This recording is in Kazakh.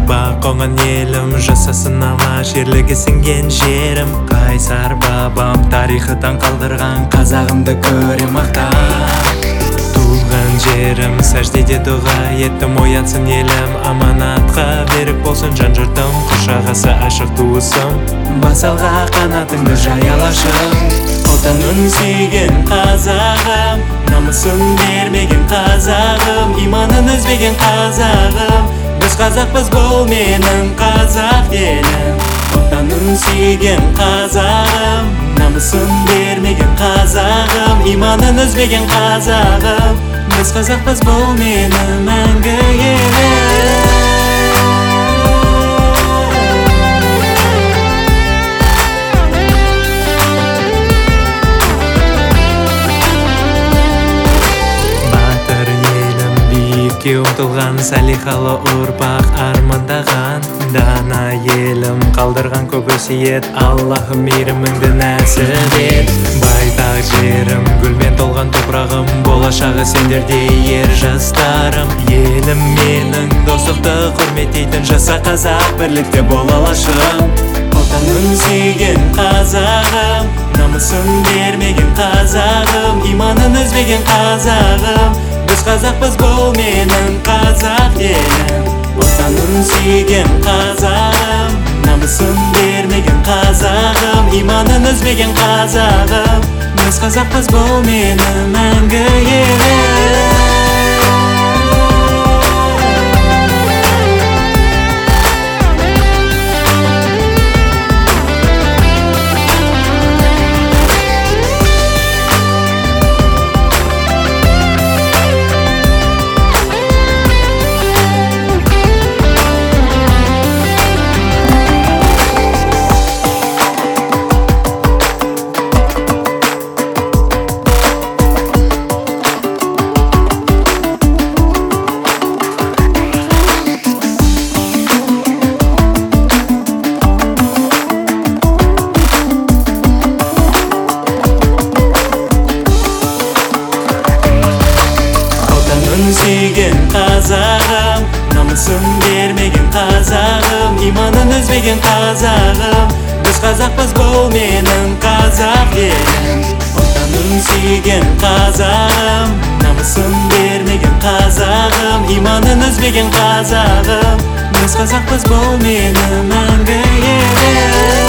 Бақ қоңын елім, жасасын алаш ерлігі сіңген жерім. Қайсар бабам тарихыдан қалдырған қазағымды көрем мақтап. Туған жерім, сәждеде дұға еттім, оятсын елім. Аманатқа берік болсын жан жұртым, құшағасы ашық туысым. Басалға қанатыңды жаялашым. Отанын сүйген қазағым, намысын бермеген қазағым, иманын үзбеген қазағым. Біз қазақпыз, бұл менің қазақ елім. Отанын сүйген қазағым, намысын бермеген қазағым, иманын үзбеген қазағым. Біз қазақпыз, бұл менің мәңгі елім. Ұмтылған салихалы ұрпақ армандаған, дана елім қалдырған көп өсиет. Аллахым мейіріміңді нәсіп ет. Байтақ жерім, гүлмен толған топырағым, болашағы сендердей ер жастарым. Елім менің, достықты құрметтейтін жаса қазақ, бірлікте бола алашым. Отанын сүйген қазағым, намысын бермеген қазағым, иманын үзбеген қазағым. Біз қазақпыз, бұл менің қазақ елім. Отанын сүйген қазағым, намысын бермеген қазағым, иманын үзбеген қазағым. Біз қазақпыз, бұл менің мәңгі елім. Сүйген қазағым, намысын бермеген қазағым, иманын үзбеген қазағым. Біз қазақпыз, бұл менің қазақ елім. Отанын сүйген қазағым, намысын бермеген қазағым, иманын үзбеген қазағым. Біз қазақпыз, бұл менің мәңгі елім.